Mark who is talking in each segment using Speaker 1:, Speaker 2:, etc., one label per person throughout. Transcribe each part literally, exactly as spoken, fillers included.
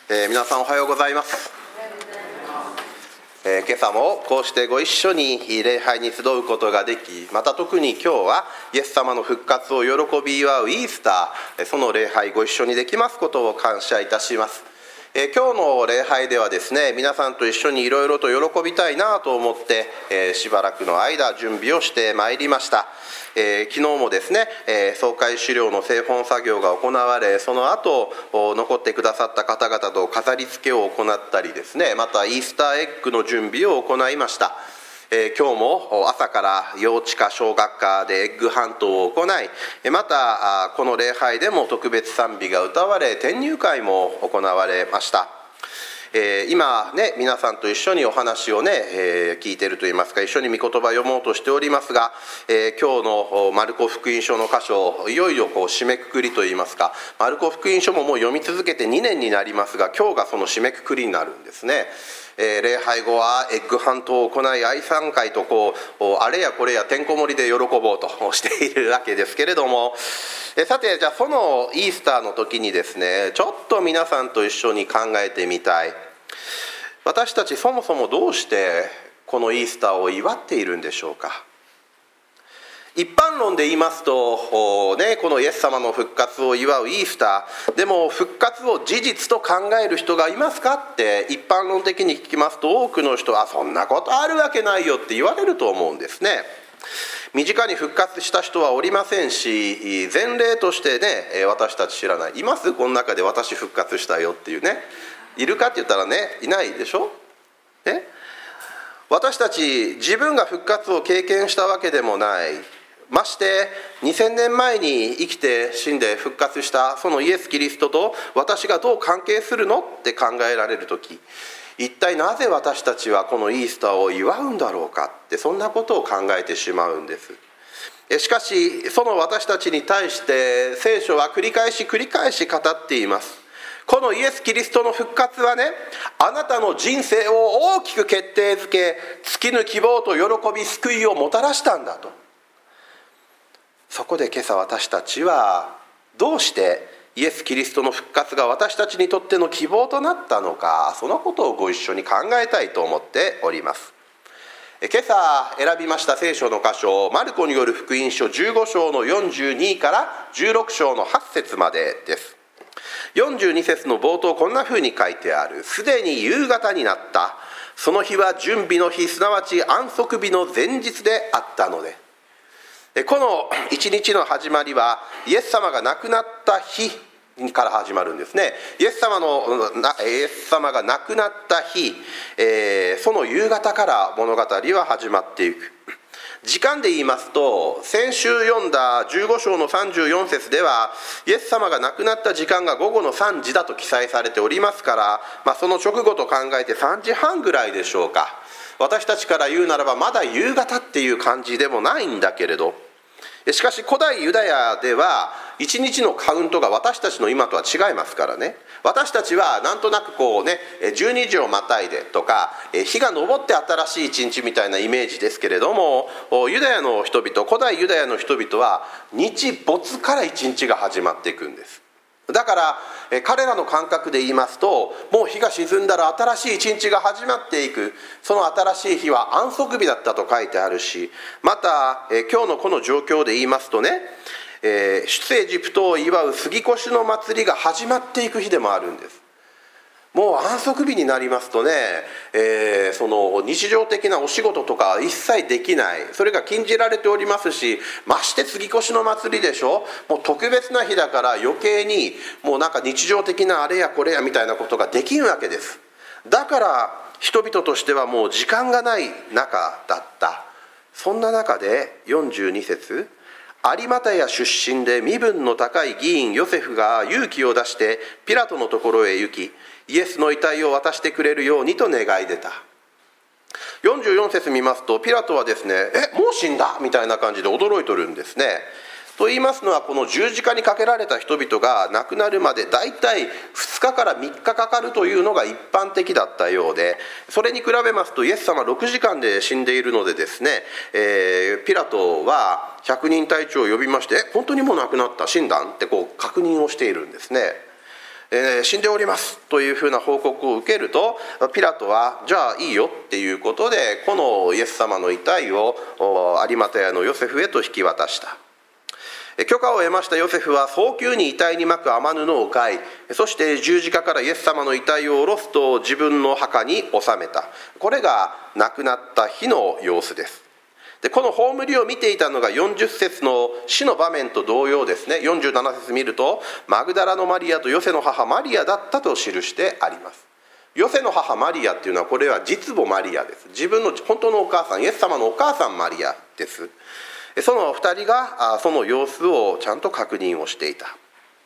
Speaker 1: えー、皆さんおはようございます。えー、今朝もこうしてご一緒に礼拝に集うことができ、また特に今日はイエス様の復活を喜び祝うイースター、その礼拝ご一緒にできますことを感謝いたします。えー、今日の礼拝ではですね、皆さんと一緒にいろいろと喜びたいなと思って、えー、しばらくの間準備をしてまいりました。えー、昨日もですね、えー、総会資料の製本作業が行われ、その後残ってくださった方々と飾り付けを行ったりですね、またイースターエッグの準備を行いました。えー、今日も朝から幼稚科小学科でエッグハントを行い、またこの礼拝でも特別賛美が歌われ、転入会も行われました。えー、今ね、皆さんと一緒にお話をね、えー、聞いているといいますか、一緒に御言葉を読もうとしておりますが、えー、今日のマルコ福音書の箇所、いよいよこう締めくくりといいますか、マルコ福音書ももう読み続けてにねんになりますが、今日がその締めくくりになるんですね。えー、礼拝後はエッグハントを行い、愛賛会とこうあれやこれやてんこ盛りで喜ぼうとしているわけですけれども、えー、さてじゃあそのイースターの時にですね、ちょっと皆さんと一緒に考えてみたい。私たちそもそもどうしてこのイースターを祝っているんでしょうか。一般論で言いますと、ね、このイエス様の復活を祝うイースターでも、復活を事実と考える人がいますかって一般論的に聞きますと、多くの人はそんなことあるわけないよって言われると思うんですね。身近に復活した人はおりませんし、前例としてね、私たち知らない、います？この中で私復活したよっていうね、いるかって言ったらね、いないでしょ。え私たち自分が復活を経験したわけでもない。ましてにせんねんまえに生きて死んで復活したそのイエス・キリストと私がどう関係するのって考えられるとき、一体なぜ私たちはこのイースターを祝うんだろうかって、そんなことを考えてしまうんです。しかしその私たちに対して聖書は繰り返し繰り返し語っています。このイエス・キリストの復活はね、あなたの人生を大きく決定づけ、尽きぬ希望と喜び救いをもたらしたんだと。そこで今朝私たちはどうしてイエス・キリストの復活が私たちにとっての希望となったのか、そのことをご一緒に考えたいと思っております。今朝選びました聖書の箇所、マルコによる福音書じゅうご章のよんじゅうにからじゅうろく章のはち節までです。よんじゅうに節の冒頭、こんなふうに書いてある。すでに夕方になった。その日は準備の日、すなわち安息日の前日であったので。この一日の始まりはイエス様が亡くなった日から始まるんですね。イエス様のイエス様が亡くなった日、えー、その夕方から物語は始まっていく。時間で言いますと、先週読んだじゅうご章のさんじゅうよん節ではイエス様が亡くなった時間が午後のさんじだと記載されておりますから、まあ、その直後と考えてさんじはんぐらいでしょうか。私たちから言うならばまだ夕方っていう感じでもないんだけれど、しかし古代ユダヤではいちにちのカウントが私たちの今とは違いますからね。私たちはなんとなくこうね、じゅうにじをまたいでとか、日が昇って新しい一日みたいなイメージですけれども、ユダヤの人々、古代ユダヤの人々は日没から一日が始まっていくんです。だから彼らの感覚で言いますと、もう日が沈んだら新しい一日が始まっていく。その新しい日は安息日だったと書いてあるし、また今日のこの状況で言いますとね、出エジプトを祝う杉越の祭りが始まっていく日でもあるんです。もう安息日になりますとね、えー、その日常的なお仕事とか一切できない、それが禁じられておりますし、まして杉越の祭りでしょ。もう特別な日だから余計にもうなんか日常的なあれやこれやみたいなことができんわけです。だから人々としてはもう時間がない中だった。そんな中でよんじゅうに節、有馬太出身で身分の高い議員ヨセフが勇気を出してピラトのところへ行き、イエスの遺体を渡してくれるようにと願い出た。よんじゅうよん節見ますと、ピラトはですね、え、もう死んだみたいな感じで驚いとるんですね。と言いますのは、この十字架にかけられた人々が亡くなるまでだいたいふつかからみっかかかるというのが一般的だったようで、それに比べますとイエス様ろくじかんで死んでいるのでですね、えー、ピラトは百人隊長を呼びまして、え本当にもう亡くなった、死んだんってこう確認をしているんですね。 えー、死んでおりますというふうな報告を受けると、ピラトはじゃあいいよっていうことで、このイエス様の遺体を有馬屋のヨセフへと引き渡した。許可を得ましたヨセフは早急に遺体に巻く雨布を買い、そして十字架からイエス様の遺体を下ろすと自分の墓に納めた。これが亡くなった日の様子です。でこの葬りを見ていたのがよんじゅっ節の死の場面と同様ですね。よんじゅうなな節見ると、マグダラのマリアとヨセの母マリアだったと記してあります。ヨセの母マリアっていうのは、これは実母マリアです。自分の本当のお母さん、イエス様のお母さんマリアです。そのふたりがその様子をちゃんと確認をしていた。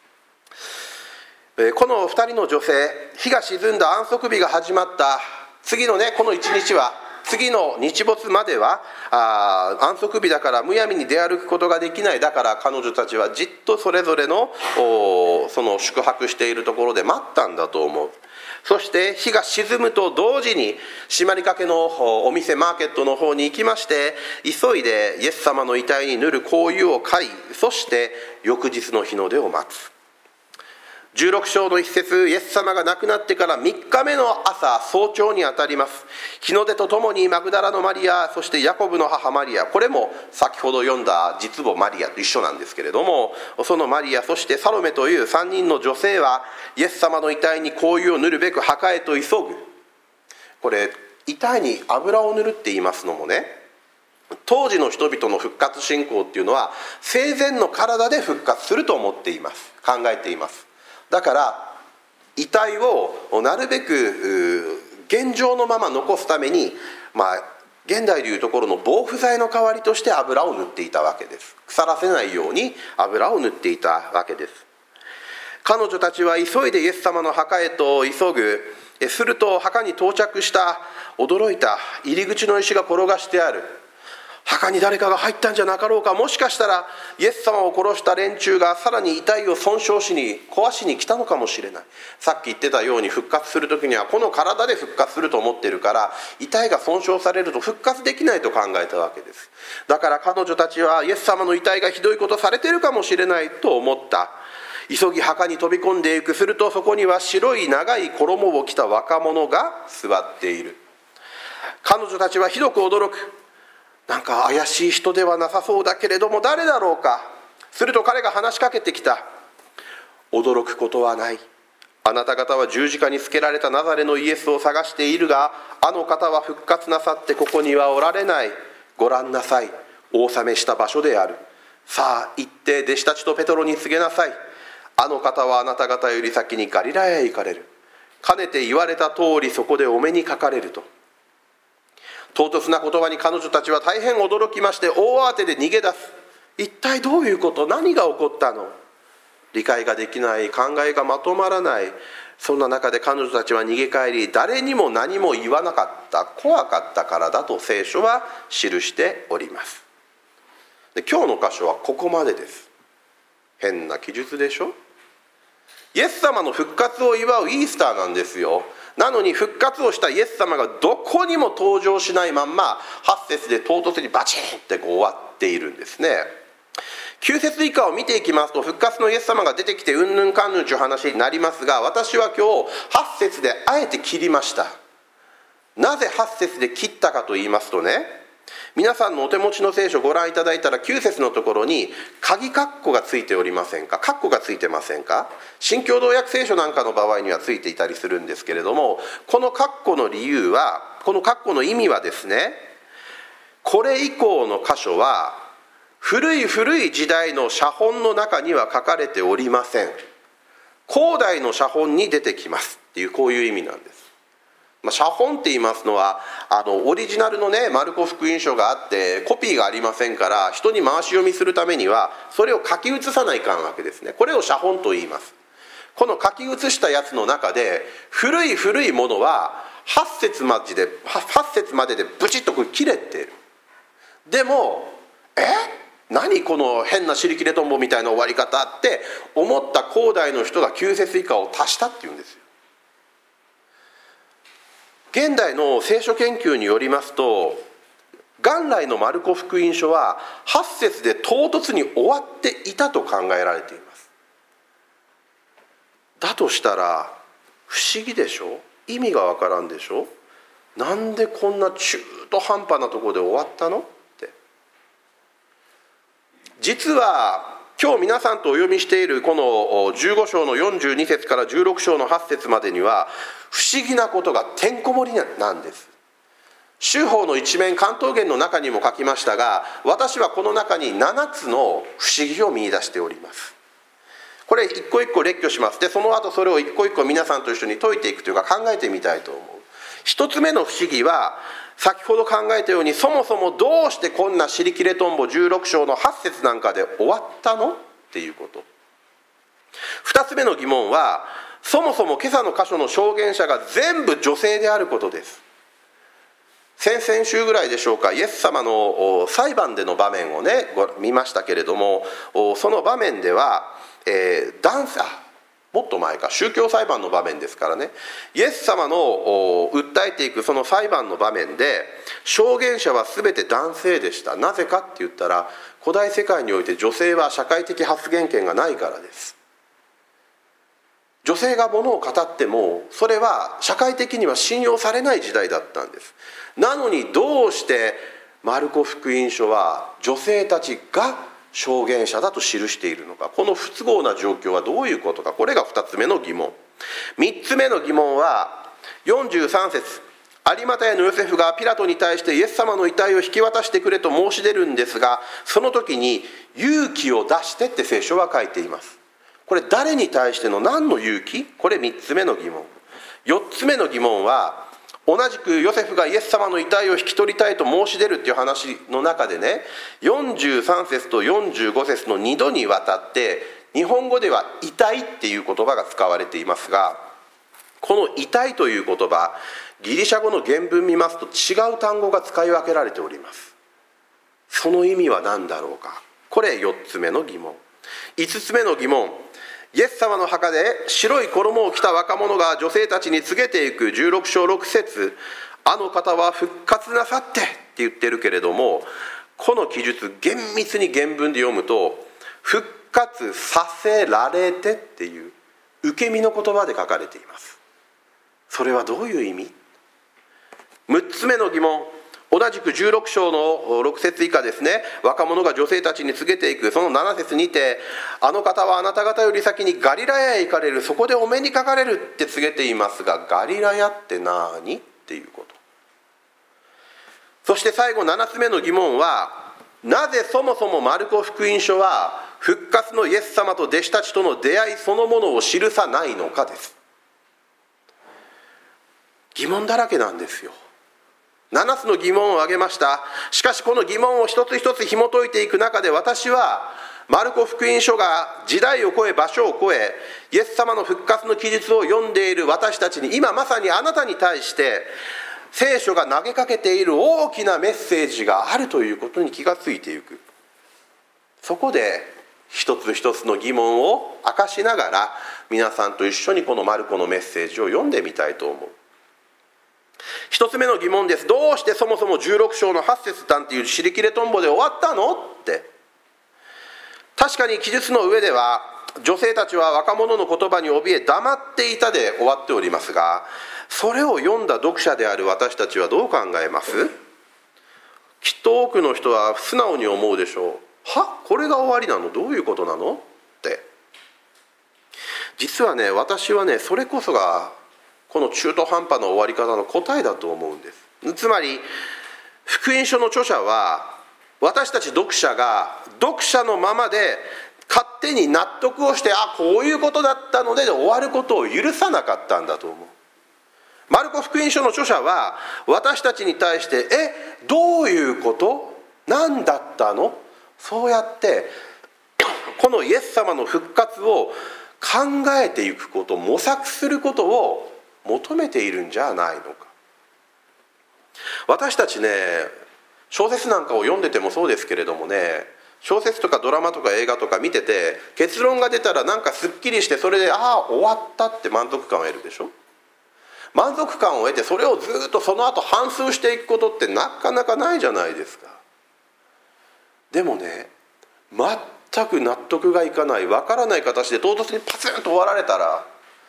Speaker 1: このふたりの女性、日が沈んだ安息日が始まった次のね、この一日は、次の日没まではあ安息日だからむやみに出歩くことができない。だから彼女たちはじっとそれぞれのその宿泊しているところで待ったんだと思う。そして日が沈むと同時に閉まりかけのお店マーケットの方に行きまして、急いでイエス様の遺体に塗る香油を買い、そして翌日の日の出を待つ。じゅうろく章の一節、イエス様が亡くなってからみっかめの朝、早朝にあたります。日の出とともにマグダラのマリア、そしてヤコブの母マリア、これも先ほど読んだ実母マリアと一緒なんですけれども、そのマリア、そしてサロメというさんにんの女性はイエス様の遺体に香油を塗るべく墓へと急ぐ。これ遺体に油を塗るって言いますのもね、当時の人々の復活信仰っていうのは生前の体で復活すると思っています。考えています。だから遺体をなるべく現状のまま残すために、まあ、現代でいうところの防腐剤の代わりとして油を塗っていたわけです。腐らせないように油を塗っていたわけです。彼女たちは急いでイエス様の墓へと急ぐ。すると墓に到着した。驚いた。入り口の石が転がしてある。墓に誰かが入ったんじゃなかろうか。もしかしたらイエス様を殺した連中がさらに遺体を損傷しに壊しに来たのかもしれない。さっき言ってたように復活する時にはこの体で復活すると思っているから、遺体が損傷されると復活できないと考えたわけです。だから彼女たちはイエス様の遺体がひどいことされているかもしれないと思った。急ぎ墓に飛び込んでいく。するとそこには白い長い衣を着た若者が座っている。彼女たちはひどく驚く。なんか怪しい人ではなさそうだけれども誰だろうか。すると彼が話しかけてきた。驚くことはない。あなた方は十字架につけられたナザレのイエスを探しているが、あの方は復活なさってここにはおられない。ご覧なさい。お納めした場所である。さあ行って弟子たちとペトロに告げなさい。あの方はあなた方より先にガリラヤへ行かれる。かねて言われた通りそこでお目にかかれると。唐突な言葉に彼女たちは大変驚きまして、大慌てで逃げ出す。一体どういうこと、何が起こったの。理解ができない、考えがまとまらない。そんな中で彼女たちは逃げ帰り、誰にも何も言わなかった。怖かったからだと聖書は記しております。で今日の箇所はここまでです。変な記述でしょ。イエス様の復活を祝うイースターなんですよ。なのに復活をしたイエス様がどこにも登場しないまんまはち節で唐突にバチンってこう終わっているんですね。きゅう節以下を見ていきますと、復活のイエス様が出てきてうんぬんかんぬんという話になりますが、私は今日はち節であえて切りました。なぜはち節で切ったかと言いますとね、皆さんのお手持ちの聖書をご覧いただいたらきゅう節のところに鍵括弧がついておりませんか。括弧がついてませんか。新共同訳聖書なんかの場合にはついていたりするんですけれども、この括弧の理由は、この括弧の意味はですね、これ以降の箇所は古い古い時代の写本の中には書かれておりません。後代の写本に出てきますっていう、こういう意味なんです。まあ、写本って言いますのはあのオリジナルのねマルコ福音書があってコピーがありませんから、人に回し読みするためにはそれを書き写さないかんわけですね。これを写本と言います。この書き写したやつの中で古い古いものははち節までではち節まででブチッとこう切れている。でもえ何この変な尻切れトンボみたいな終わり方って思った後代の人がきゅう節以下を足したっていうんですよ。現代の聖書研究によりますと、元来のマルコ福音書ははち節で唐突に終わっていたと考えられています。 だとしたら不思議でしょ。意味がわからんでしょ。なんでこんな中途半端なところで終わったのって。実は今日皆さんとお読みしているこのじゅうご章のよんじゅうに節からじゅうろく章のはち節までには不思議なことがてんこ盛りなんです。修法の一面関東原の中にも書きましたが、私はこの中にななつの不思議を見出しております。これ一個一個列挙します。でその後それを一個一個皆さんと一緒に解いていくというか考えてみたいと思う。一つ目の不思議は先ほど考えたように、そもそもどうしてこんな尻切れとんぼじゅうろく章のはち節なんかで終わったのっていうこと。二つ目の疑問は、そもそも今朝の箇所の証言者が全部女性であることです。先々週ぐらいでしょうか、イエス様の裁判での場面をね見ましたけれども、その場面では、えー、男性もっと前か宗教裁判の場面ですからね、イエス様の訴えていくその裁判の場面で証言者は全て男性でした。なぜかって言ったら、古代世界において女性は社会的発言権がないからです。女性がものを語ってもそれは社会的には信用されない時代だったんです。なのにどうしてマルコ福音書は女性たちが証言者だと記しているのか。この不都合な状況はどういうことか。これがふたつめの疑問。みっつめの疑問はよんじゅうさん節、有馬太のヨセフがピラトに対してイエス様の遺体を引き渡してくれと申し出るんですが、その時に勇気を出してって聖書は書いています。これ誰に対しての何の勇気？これみっつめの疑問。よっつめの疑問は、同じくヨセフがイエス様の遺体を引き取りたいと申し出るっていう話の中でね、よんじゅうさん節とよんじゅうご節のにどにわたって日本語では遺体っていう言葉が使われていますが、この遺体という言葉、ギリシャ語の原文見ますと違う単語が使い分けられております。その意味は何だろうか。これよっつめの疑問。いつつめの疑問、イエス様の墓で白い衣を着た若者が女性たちに告げていくじゅうろく章ろく節、あの方は復活なさってって言ってるけれども、この記述厳密に原文で読むと復活させられてっていう受け身の言葉で書かれています。それはどういう意味？むっつめの疑問、同じくじゅうろく章のろく節以下ですね、若者が女性たちに告げていくそのなな節にて、あの方はあなた方より先にガリラヤへ行かれる、そこでお目にかかれるって告げていますが、ガリラヤって何っていうこと。そして最後ななつめの疑問は、なぜそもそもマルコ福音書は復活のイエス様と弟子たちとの出会いそのものを記さないのかです。疑問だらけなんですよ。ななつの疑問を挙げました。しかしこの疑問を一つ一つ紐解いていく中で、私はマルコ福音書が時代を超え場所を超え、イエス様の復活の記述を読んでいる私たちに、今まさにあなたに対して聖書が投げかけている大きなメッセージがあるということに気がついていく。そこで一つ一つの疑問を明かしながら、皆さんと一緒にこのマルコのメッセージを読んでみたいと思う。一つ目の疑問です。どうしてそもそもじゅうろく章のはち節なんていう尻切れとんぼで終わったのって。確かに記述の上では女性たちは若者の言葉に怯え黙っていたで終わっておりますが、それを読んだ読者である私たちはどう考えます？きっと多くの人は素直に思うでしょう。は？これが終わりなの？どういうことなの？って。実はね、私はね、それこそがこの中途半端な終わり方の答えだと思うんです。つまり福音書の著者は、私たち読者が読者のままで勝手に納得をして、あ、こういうことだったので終わることを許さなかったんだと思う。マルコ福音書の著者は私たちに対して、え、どういうこと？何だったの？そうやってこのイエス様の復活を考えていくこと、模索することを求めているんじゃないのか。私たちね、小説なんかを読んでてもそうですけれどもね、小説とかドラマとか映画とか見てて結論が出たらなんかすっきりして、それでああ終わったって満足感を得るでしょ。満足感を得てそれをずっとその後反芻していくことってなかなかないじゃないですか。でもね、全く納得がいかない、わからない形で唐突にパツンと終わられたら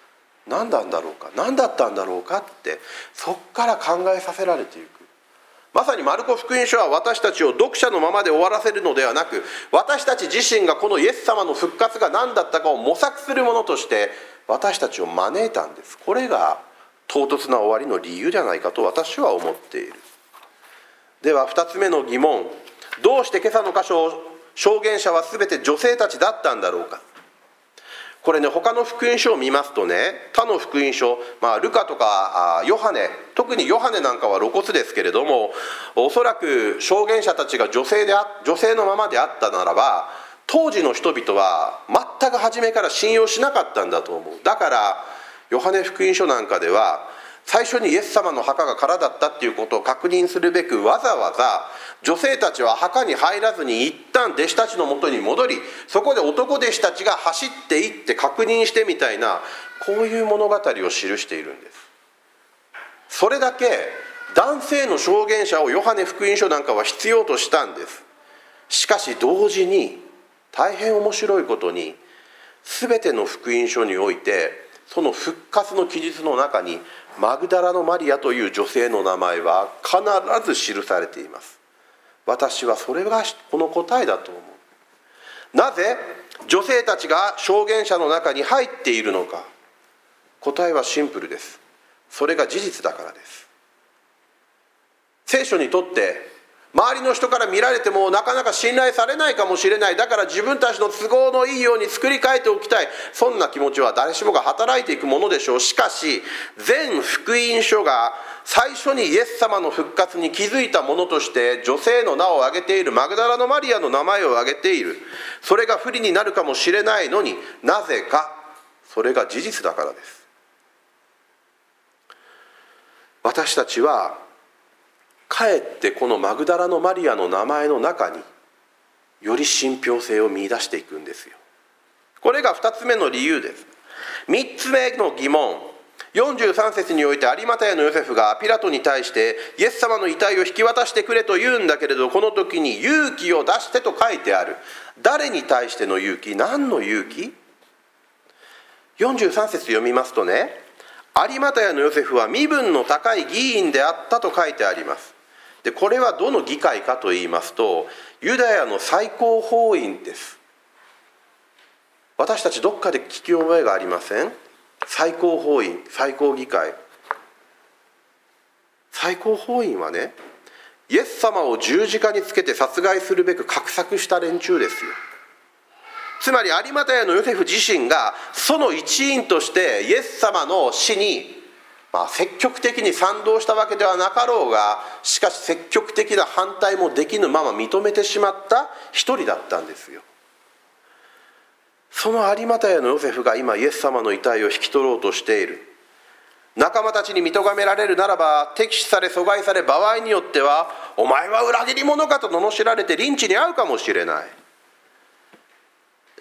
Speaker 1: 何なんだろうか、何だったんだろうかって、そこから考えさせられていく。まさにマルコ福音書は私たちを読者のままで終わらせるのではなく、私たち自身がこのイエス様の復活が何だったかを模索するものとして私たちを招いたんです。これが唐突な終わりの理由じゃないかと私は思っている。ではふたつめの疑問、どうして今朝の箇所を証言者は全て女性たちだったんだろうか。これね、他の福音書を見ますとね、他の福音書、まあ、ルカとかヨハネ、特にヨハネなんかは露骨ですけれども、おそらく証言者たちが女性であ女性のままであったならば、当時の人々は全く初めから信用しなかったんだと思う。だからヨハネ福音書なんかでは最初にイエス様の墓が空だったっていうことを確認するべく、わざわざ女性たちは墓に入らずに一旦弟子たちのもとに戻り、そこで男弟子たちが走っていって確認してみたいな、こういう物語を記しているんです。それだけ男性の証言者をヨハネ福音書なんかは必要としたんです。しかし同時に大変面白いことに、全ての福音書においてその復活の記述の中にマグダラのマリアという女性の名前は必ず記されています。私はそれがこの答えだと思う。なぜ女性たちが証言者の中に入っているのか。答えはシンプルです。それが事実だからです。聖書にとって周りの人から見られてもなかなか信頼されないかもしれない。だから自分たちの都合のいいように作り変えておきたい。そんな気持ちは誰しもが働いていくものでしょう。しかし全福音書が最初にイエス様の復活に気づいたものとして女性の名を挙げているマグダラのマリアの名前を挙げている。それが不利になるかもしれないのに、なぜかそれが事実だからです。私たちはかえってこのマグダラのマリアの名前の中により信憑性を見出していくんですよ。これがふたつめの理由です。みっつめの疑問、よんじゅうさん節において有股屋のヨセフがピラトに対してイエス様の遺体を引き渡してくれと言うんだけれど、この時に勇気を出してと書いてある。誰に対しての勇気？何の勇気？よんじゅうさん節読みますとね、有股屋のヨセフは身分の高い議員であったと書いてあります。でこれはどの議会かといいますと、ユダヤの最高法院です。私たちどっかで聞き覚えがありません？最高法院、最高議会。最高法院はね、イエス様を十字架につけて殺害するべく画策した連中ですよ。つまり有股屋のヨセフ自身がその一員としてイエス様の死にまあ、積極的に賛同したわけではなかろうが、しかし積極的な反対もできぬまま認めてしまった一人だったんですよ。その有股屋のヨセフが今イエス様の遺体を引き取ろうとしている。仲間たちに認められるならば、敵視され阻害され、場合によってはお前は裏切り者かと罵られてリンチに遭うかもしれない。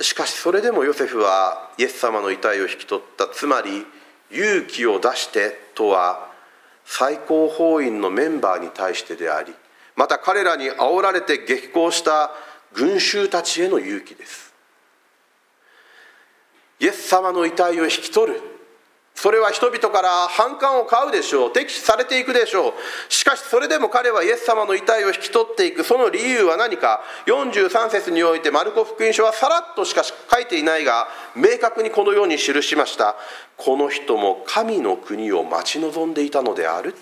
Speaker 1: しかしそれでもヨセフはイエス様の遺体を引き取った。つまり勇気を出してとは最高法院のメンバーに対してであり、また彼らに煽られて激高した群衆たちへの勇気です。イエス様の遺体を引き取る。それは人々から反感を買うでしょう。敵視されていくでしょう。しかしそれでも彼はイエス様の遺体を引き取っていく。その理由は何か。よんじゅうさん節においてマルコ福音書はさらっとしか書いていないが、明確にこのように記しました。この人も神の国を待ち望んでいたのであるって。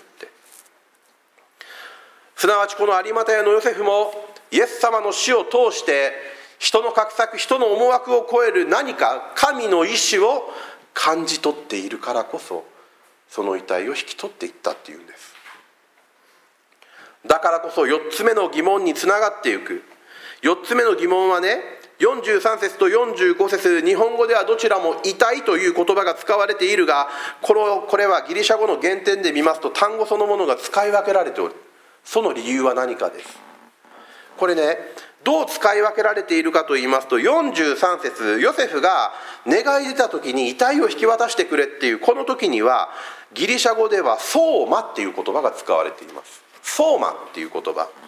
Speaker 1: すなわちこの有股屋のヨセフもイエス様の死を通して人の画策、人の思惑を超える何か神の意志を感じ取っているからこそ、その遺体を引き取っていったっていうんです。だからこそよっつめの疑問につながっていく。よっつ目の疑問はね、よんじゅうさん節とよんじゅうご節、日本語ではどちらも遺体という言葉が使われているが、このこれはギリシャ語の原点で見ますと単語そのものが使い分けられておる。その理由は何かです。これね、どう使い分けられているかと言いますと、よんじゅうさん節、ヨセフが願い出た時に遺体を引き渡してくれっていうこの時には、ギリシャ語ではソーマっていう言葉が使われています。ソーマっていう言葉、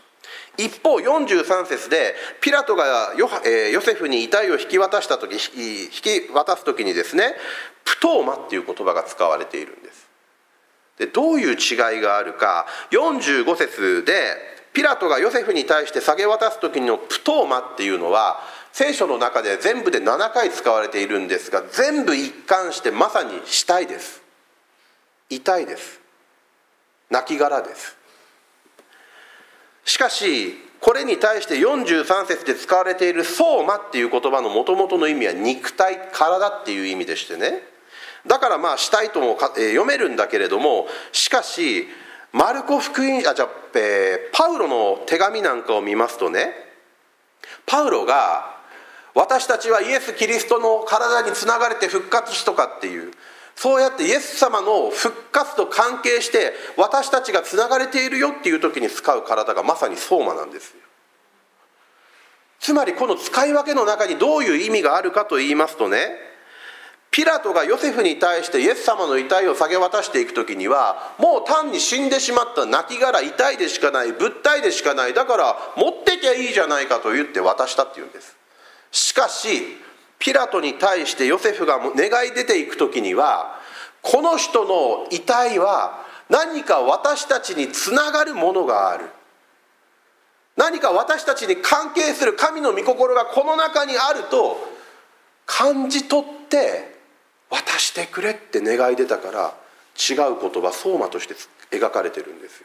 Speaker 1: 一方よんじゅうさん節でピラトが ヨ,、えー、ヨセフに遺体を引き渡した時引き渡す時にですね、プトーマっていう言葉が使われているんです。でどういう違いがあるか、よんじゅうご節でピラトがヨセフに対して下げ渡す時のプトーマっていうのは聖書の中で全部でななかい使われているんですが、全部一貫してまさに死体です。痛いです。亡骸です。しかしこれに対してよんじゅうさん節で使われているソーマっていう言葉のもともとの意味は肉体、体っていう意味でしてね、だからまあ死体とも読めるんだけれども、しかしマルコ福音あじゃあ、えー、パウロの手紙なんかを見ますとね、パウロが私たちはイエス・キリストの体につながれて復活しとかっていう、そうやってイエス様の復活と関係して私たちがつながれているよっていう時に使う体がまさにソーマなんですよ。つまりこの使い分けの中にどういう意味があるかと言いますとね、ピラトがヨセフに対してイエス様の遺体を下げ渡していく時には、もう単に死んでしまった亡骸、遺体でしかない、物体でしかない、だから持ってきゃいいじゃないかと言って渡したっていうんです。しかしピラトに対してヨセフが願い出ていく時には、この人の遺体は何か私たちにつながるものがある、何か私たちに関係する神の御心がこの中にあると感じ取って渡してくれって願い出たから、違う言葉ソーマとして描かれてるんですよ。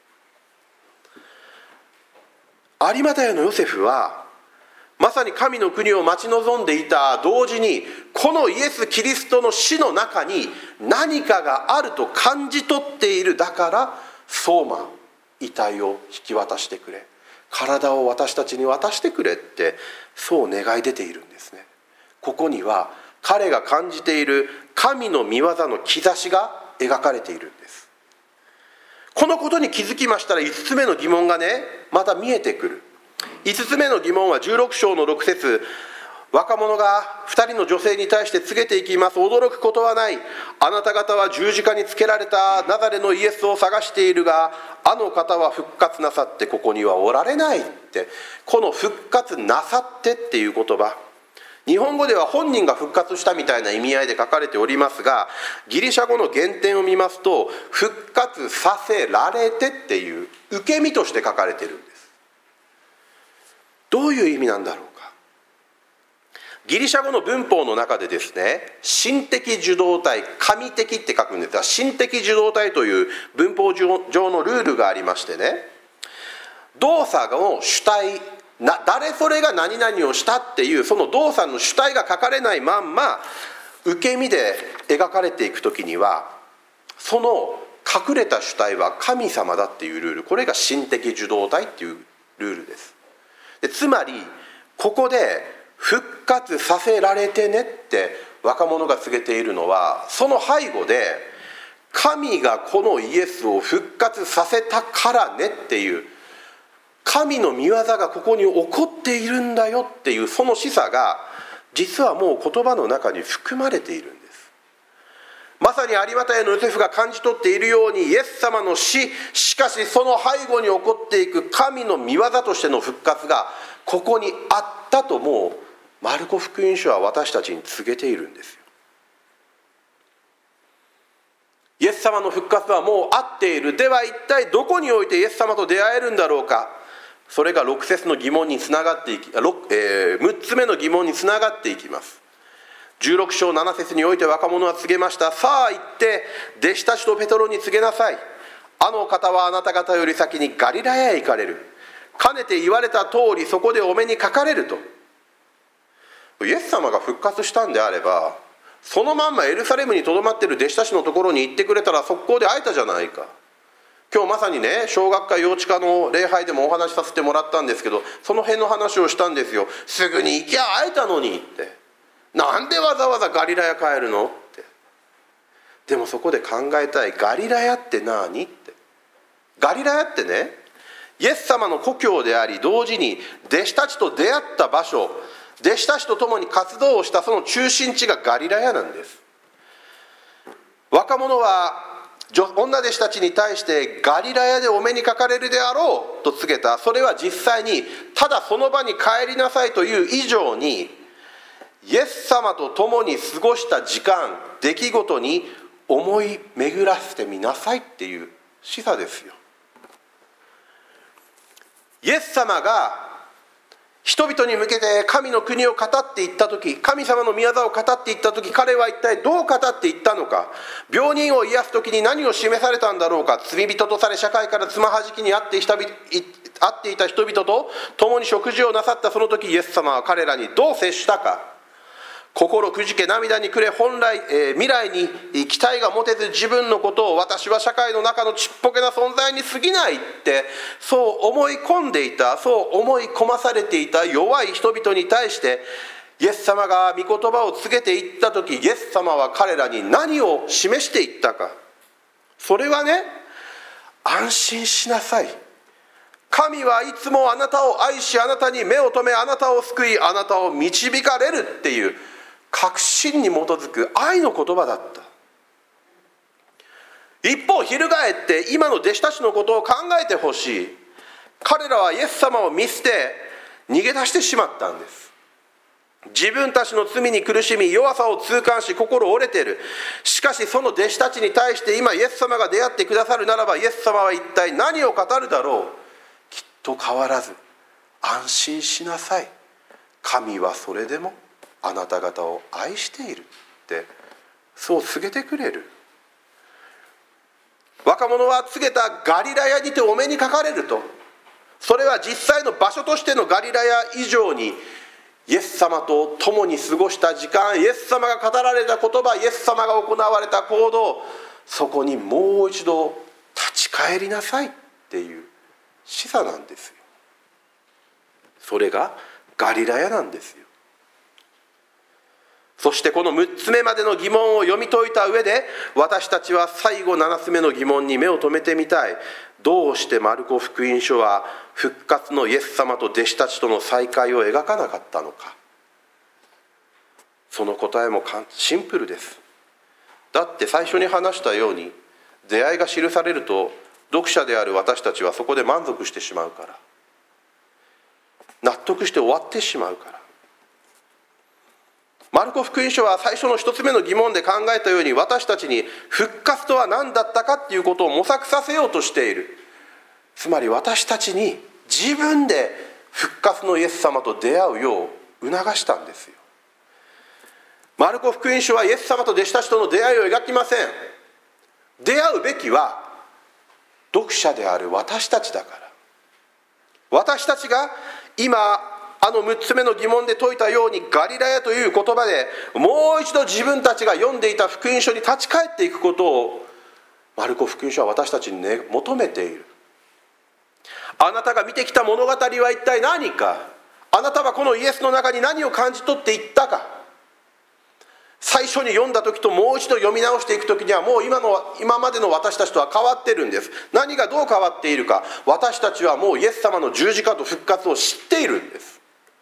Speaker 1: 有馬太のヨセフはまさに神の国を待ち望んでいた同時に、このイエス・キリストの死の中に何かがあると感じ取っている。だからソーマ、遺体を引き渡してくれ、体を私たちに渡してくれって、そう願い出ているんですね。ここには彼が感じている神の御業の兆しが描かれているんです。このことに気づきましたら、いつつめの疑問がねまた見えてくる。いつつめの疑問はじゅうろく章のろく節、若者がふたりの女性に対して告げていきます。驚くことはない。あなた方は十字架につけられたナザレのイエスを探しているが、あの方は復活なさってここにはおられないって、この復活なさってっていう言葉、日本語では本人が復活したみたいな意味合いで書かれておりますが、ギリシャ語の原点を見ますと、復活させられてっていう受け身として書かれているんです。どういう意味なんだろうか。ギリシャ語の文法の中でですね、心的受動体、神的って書くんですが、心的受動体という文法上のルールがありましてね、動作の主体な、誰それが何々をしたっていうその動作の主体が書かれないまんま受け身で描かれていくときには、その隠れた主体は神様だっていうルール、これが心的受動体っていうルールです。でつまりここで復活させられてねって若者が告げているのは、その背後で神がこのイエスを復活させたからねっていう、神の御業がここに起こっているんだよっていう、その示唆が実はもう言葉の中に含まれているんです。まさに有馬太のヨセフが感じ取っているように、イエス様の死、しかしその背後に起こっていく神の御業としての復活がここにあったと、もうマルコ福音書は私たちに告げているんですよ。イエス様の復活はもうあっている。では一体どこにおいてイエス様と出会えるんだろうか。それがろく節の疑問につながっていき、えー、むっつめの疑問につながっていきます。じゅうろく章なな節において若者は告げました。さあ行って弟子たちとペトロに告げなさい。あの方はあなた方より先にガリラヤへ行かれる。かねて言われた通りそこでお目にかかれると。イエス様が復活したんであれば、そのまんまエルサレムにとどまっている弟子たちのところに行ってくれたら速攻で会えたじゃないか。今日まさにね、小学科幼稚科の礼拝でもお話しさせてもらったんですけど、その辺の話をしたんですよ。すぐに行きゃ会えたのにって、なんでわざわざガリラヤ帰るのって。でもそこで考えたい、ガリラヤって何って。ガリラヤってね、イエス様の故郷であり、同時に弟子たちと出会った場所、弟子たちと共に活動をしたその中心地がガリラヤなんです。若者は女弟子たちに対してガリラヤでお目にかかれるであろうと告げた。それは実際にただその場に帰りなさいという以上に、イエス様と共に過ごした時間、出来事に思い巡らせてみなさいっていう示唆ですよ。イエス様が人々に向けて神の国を語っていったとき、神様の御業を語っていったとき、彼は一体どう語っていったのか。病人を癒すときに何を示されたんだろうか。罪人とされ社会からつまはじきにあっていた会っていた人々と共に食事をなさったその時、イエス様は彼らにどう接したか。心くじけ涙に暮れ、本来、えー、未来に期待が持てず、自分のことを私は社会の中のちっぽけな存在に過ぎないってそう思い込んでいた、そう思い込まされていた弱い人々に対して、イエス様が御言葉を告げていった時、イエス様は彼らに何を示していったか。それはね、安心しなさい。神はいつもあなたを愛し、あなたに目を留め、あなたを救い、あなたを導かれるっていう確信に基づく愛の言葉だった。一方、翻って今の弟子たちのことを考えてほしい。彼らはイエス様を見捨て逃げ出してしまったんです。自分たちの罪に苦しみ、弱さを痛感し、心折れている。しかしその弟子たちに対して今イエス様が出会ってくださるならば、イエス様は一体何を語るだろう。きっと変わらず、安心しなさい。神はそれでもあなた方を愛しているってそう告げてくれる。若者は告げたガリラヤにてお目にかかれると、それは実際の場所としてのガリラヤ以上に、イエス様と共に過ごした時間、イエス様が語られた言葉、イエス様が行われた行動、そこにもう一度立ち返りなさいっていう示唆なんですよ。それがガリラヤなんですよ。そしてこのむっつめまでの疑問を読み解いた上で、私たちは最後ななつめの疑問に目を留めてみたい。どうしてマルコ福音書は復活のイエス様と弟子たちとの再会を描かなかったのか。その答えもシンプルです。だって最初に話したように、出会いが記されると読者である私たちはそこで満足してしまうから、納得して終わってしまうから。マルコ福音書は最初の一つ目の疑問で考えたように、私たちに復活とは何だったかっていうことを模索させようとしている。つまり私たちに自分で復活のイエス様と出会うよう促したんですよ。マルコ福音書はイエス様と弟子たちとの出会いを描きません。出会うべきは読者である私たちだから。私たちが今あのむっつめの疑問で説いたように、ガリラヤという言葉でもう一度自分たちが読んでいた福音書に立ち返っていくことを、マルコ福音書は私たちに、ね、求めている。あなたが見てきた物語は一体何か。あなたはこのイエスの中に何を感じ取っていったか。最初に読んだ時ともう一度読み直していく時には、もう 今の今までの私たちとは変わってるんです。何がどう変わっているか。私たちはもうイエス様の十字架と復活を知っているんです。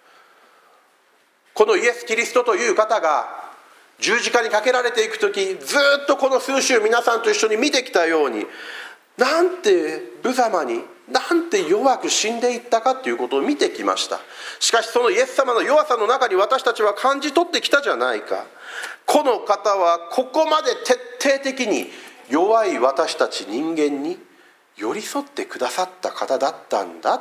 Speaker 1: このイエス・キリストという方が十字架にかけられていくとき、ずっとこの数週皆さんと一緒に見てきたように、なんて無様に、なんて弱く死んでいったかということを見てきました。しかしそのイエス様の弱さの中に私たちは感じ取ってきたじゃないか。この方はここまで徹底的に弱い私たち人間に寄り添ってくださった方だったんだって。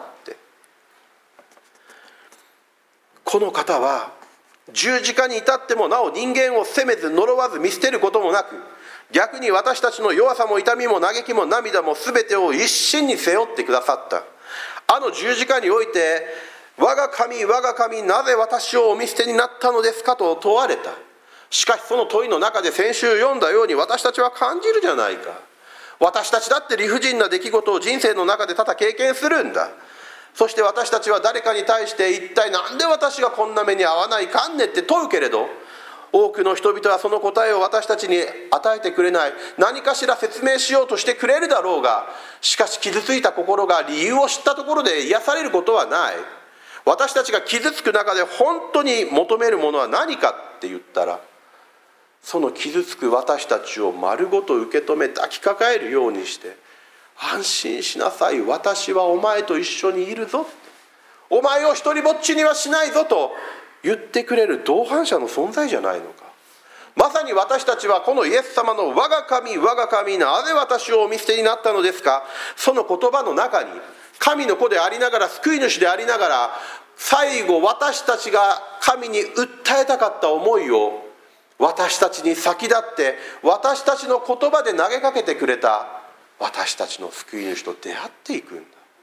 Speaker 1: この方は十字架に至ってもなお人間を責めず呪わず見捨てることもなく、逆に私たちの弱さも痛みも嘆きも涙も全てを一身に背負ってくださった。あの十字架において、我が神我が神、なぜ私をお見捨てになったのですかと問われた。しかしその問いの中で先週読んだように、私たちは感じるじゃないか。私たちだって理不尽な出来事を人生の中で多々経験するんだ。そして私たちは誰かに対して、一体なんで私がこんな目に遭わないかんねって問うけれど、多くの人々はその答えを私たちに与えてくれない。何かしら説明しようとしてくれるだろうが、しかし傷ついた心が理由を知ったところで癒されることはない。私たちが傷つく中で本当に求めるものは何かって言ったら、 その傷つく私たちを丸ごと受け止め抱きかかえるようにして、安心しなさい、私はお前と一緒にいるぞ、お前を一人ぼっちにはしないぞと言ってくれる同伴者の存在じゃないのか。まさに私たちはこのイエス様の我が神我が神なぜ私をお見捨てになったのですか、その言葉の中に神の子でありながら救い主でありながら、最後私たちが神に訴えたかった思いを私たちに先立って私たちの言葉で投げかけてくれた私たちの救い主と出会っていくんだ。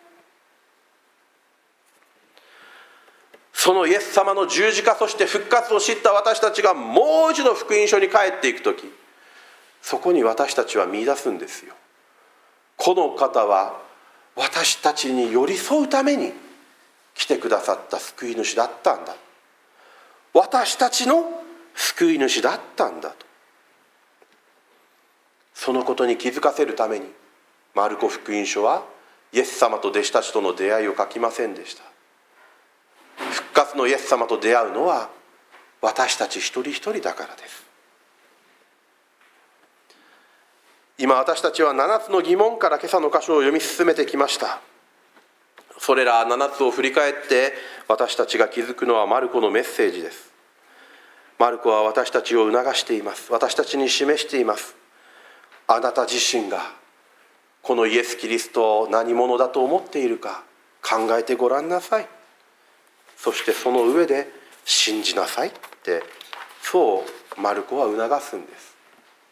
Speaker 1: そのイエス様の十字架、そして復活を知った私たちがもう一度福音書に帰っていくとき、そこに私たちは見出すんですよ。この方は私たちに寄り添うために来てくださった救い主だったんだ、私たちの救い主だったんだと。そのことに気づかせるためにマルコ福音書はイエス様と弟子たちとの出会いを書きませんでした。復活のイエス様と出会うのは私たち一人一人だからです。今私たちはななつの疑問から今朝の箇所を読み進めてきました。それらななつを振り返って私たちが気づくのはマルコのメッセージです。マルコは私たちを促しています。私たちに示しています。あなた自身がこのイエス・キリストを何者だと思っているか考えてごらんなさい。そしてその上で信じなさいって、そうマルコは促すんです。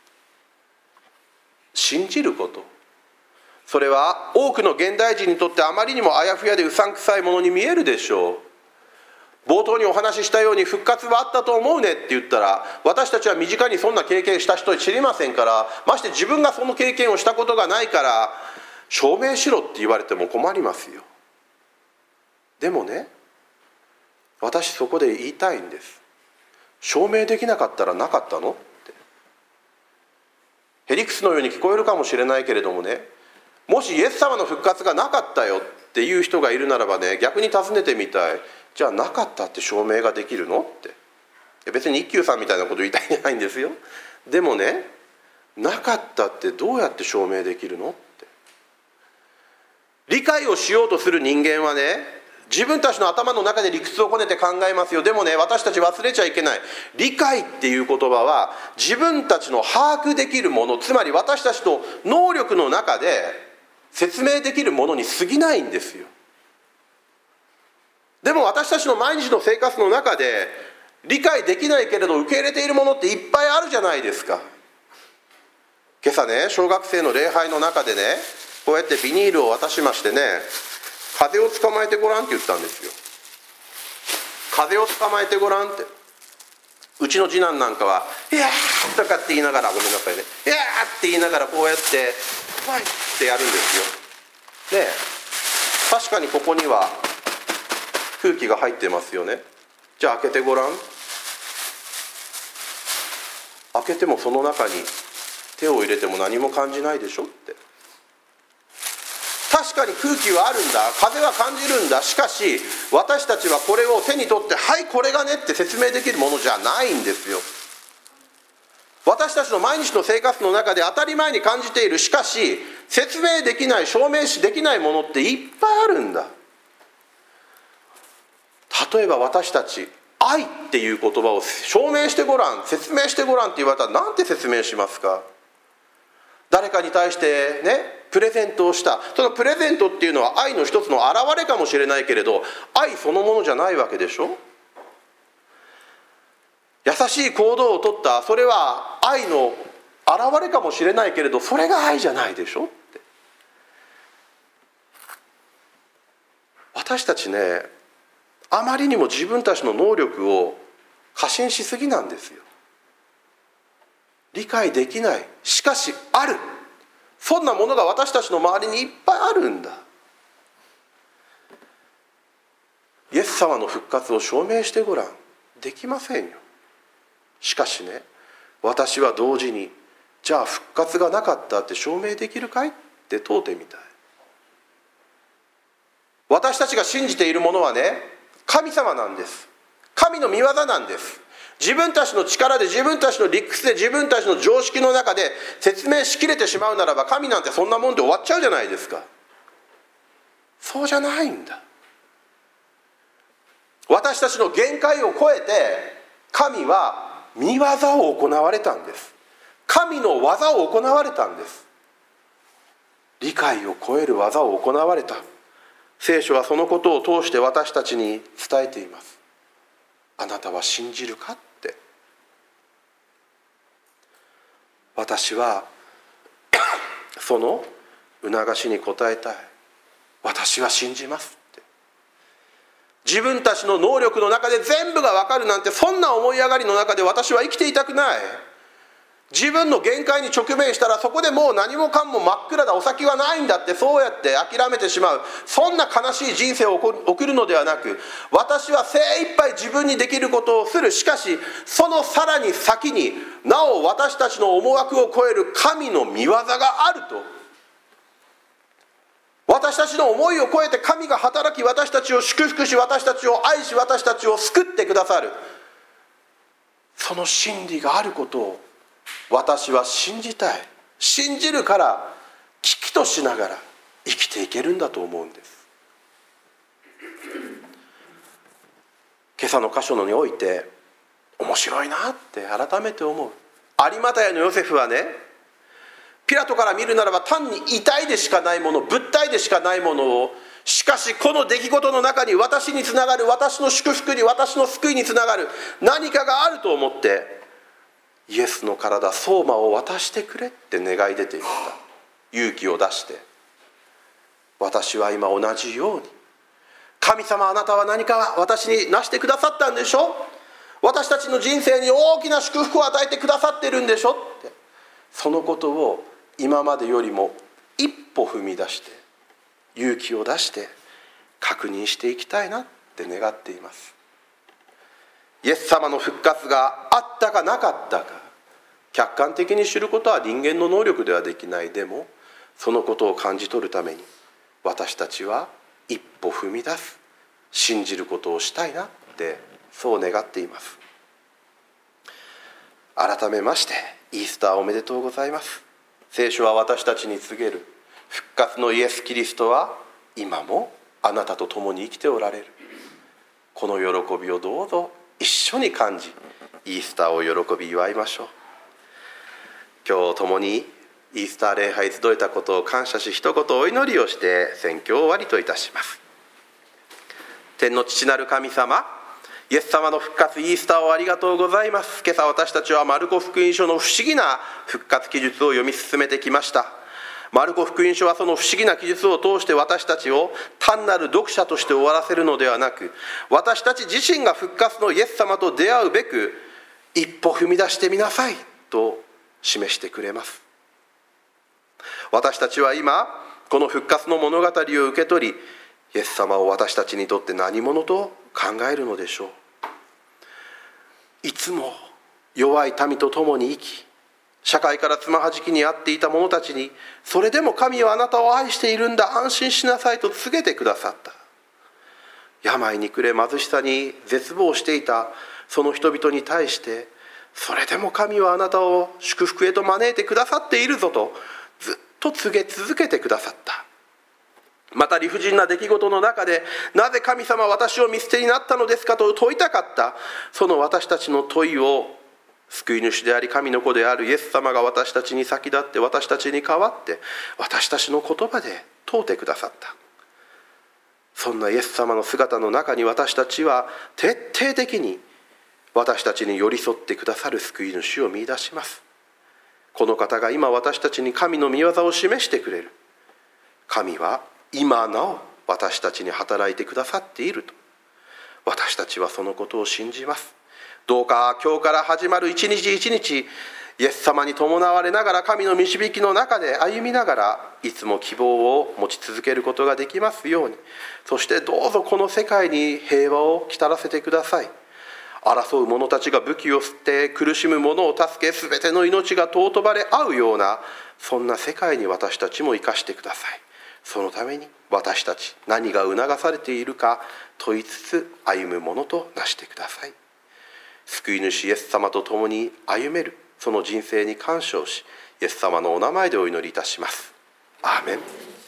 Speaker 1: 信じること、それは多くの現代人にとってあまりにもあやふやでうさんくさいものに見えるでしょう。冒頭にお話ししたように復活はあったと思うねって言ったら、私たちは身近にそんな経験した人知りませんから、まして自分がその経験をしたことがないから証明しろって言われても困りますよ。でもね、私そこで言いたいんです。証明できなかったらなかったのって。へりくつのように聞こえるかもしれないけれどもね、もしイエス様の復活がなかったよっていう人がいるならばね、逆に尋ねてみたい。じゃあなかったって証明ができるのって。別に一休さんみたいなこと言いたいんじゃないんですよ。でもね、なかったってどうやって証明できるのって。理解をしようとする人間はね、自分たちの頭の中で理屈をこねて考えますよ。でもね、私たち忘れちゃいけない。理解っていう言葉は自分たちの把握できるもの、つまり私たちの能力の中で説明できるものに過ぎないんですよ。でも私たちの毎日の生活の中で理解できないけれど受け入れているものっていっぱいあるじゃないですか。今朝ね、小学生の礼拝の中でね、こうやってビニールを渡しましてね、風を捕まえてごらんって言ったんですよ。風を捕まえてごらんって。うちの次男なんかは「いやー」とかって言いながら、ごめんなさいね「いやー」って言いながらこうやって「はい」ってやるんですよ。で、確かにここには空気が入ってますよね。じゃあ開けてごらん。開けてもその中に手を入れても何も感じないでしょって。確かに空気はあるんだ、風は感じるんだ。しかし私たちはこれを手に取って「はいこれがね」って説明できるものじゃないんですよ。私たちの毎日の生活の中で当たり前に感じている、しかし説明できない、証明しできないものっていっぱいあるんだ。例えば私たち、愛っていう言葉を証明してごらん、説明してごらんって言われたら何て説明しますか。誰かに対してね、プレゼントをした。そのプレゼントっていうのは愛の一つの表れかもしれないけれど、愛そのものじゃないわけでしょ。優しい行動をとった、それは愛の表れかもしれないけれど、それが愛じゃないでしょって。私たちね、あまりにも自分たちの能力を過信しすぎなんですよ。理解できない、しかしある、そんなものが私たちの周りにいっぱいあるんだ。イエス様の復活を証明してごらん。できませんよ。しかしね、私は同時にじゃあ復活がなかったって証明できるかいって問うてみたい。私たちが信じているものはね、神様なんです。神の御業なんです。 自分たちの力で、自分たちの理屈で、自分たちの常識の中で説明しきれてしまうならば、神なんてそんなもんで終わっちゃうじゃないですか。そうじゃないんだ。私たちの限界を超えて神は御業を行われたんです。神の技を行われたんです。理解を超える技を行われた。聖書はそのことを通して私たちに伝えています。あなたは信じるかって。私はその促しに応えたい。私は信じますって。自分たちの能力の中で全部が分かるなんて、そんな思い上がりの中で私は生きていたくない。自分の限界に直面したら、そこでもう何もかも真っ暗だ、お先はないんだって、そうやって諦めてしまう。そんな悲しい人生を送るのではなく、私は精一杯自分にできることをする。しかしそのさらに先に、なお私たちの思惑を超える神の御業があると。私たちの思いを超えて神が働き、私たちを祝福し、私たちを愛し、私たちを救ってくださる。その真理があることを私は信じたい。信じるから危機としながら生きていけるんだと思うんです。今朝の箇所において面白いなって改めて思う。有股屋のヨセフはね、ピラトから見るならば単に遺体でしかないもの、物体でしかないものを、しかしこの出来事の中に私につながる、私の祝福に、私の救いにつながる何かがあると思って、イエスの体ソーマを渡してくれって願い出ていった。勇気を出して、私は今同じように、神様あなたは何か私になしてくださったんでしょ、私たちの人生に大きな祝福を与えてくださってるんでしょって、そのことを今までよりも一歩踏み出して、勇気を出して確認していきたいなって願っています。イエス様の復活があったかなかったか、客観的に知ることは人間の能力ではできない。でもそのことを感じ取るために、私たちは一歩踏み出す、信じることをしたいなって、そう願っています。改めましてイースターおめでとうございます。聖書は私たちに告げる、復活のイエス・キリストは今もあなたと共に生きておられる。この喜びをどうぞ一緒に感じ、イースターを喜び祝いましょう。今日共にイースター礼拝集えたことを感謝し、一言お祈りをして宣教を終わりといたします。天の父なる神様、イエス様の復活、イースターをありがとうございます。今朝私たちはマルコ福音書の不思議な復活記述を読み進めてきました。マルコ福音書はその不思議な記述を通して私たちを単なる読者として終わらせるのではなく、私たち自身が復活のイエス様と出会うべく一歩踏み出してみなさいと示してくれます。私たちは今この復活の物語を受け取り、イエス様を私たちにとって何者と考えるのでしょう。いつも弱い民と共に生き、社会からつまはじきにあっていた者たちに、それでも神はあなたを愛しているんだ、安心しなさいと告げてくださった。病に暮れ貧しさに絶望していたその人々に対して、それでも神はあなたを祝福へと招いてくださっているぞとずっと告げ続けてくださった。また理不尽な出来事の中で、なぜ神様は私を見捨てになったのですかと問いたかった、その私たちの問いを救い主であり神の子であるイエス様が私たちに先立って、私たちに代わって私たちの言葉で問うてくださった。そんなイエス様の姿の中に、私たちは徹底的に私たちに寄り添ってくださる救い主を見出します。この方が今私たちに神の御業を示してくれる。神は今なお私たちに働いてくださっていると、私たちはそのことを信じます。どうか今日から始まる一日一日、イエス様に伴われながら、神の導きの中で歩みながら、いつも希望を持ち続けることができますように。そしてどうぞこの世界に平和をきたらせてください。争う者たちが武器を捨て、苦しむ者を助け、すべての命が尊ばれ合うような、そんな世界に私たちも生かしてください。そのために私たち何が促されているか問いつつ歩むものとなしてください。 救い主イエス様と共に歩めるその人生に感謝をし、イエス様のお名前でお祈りいたします。アーメン。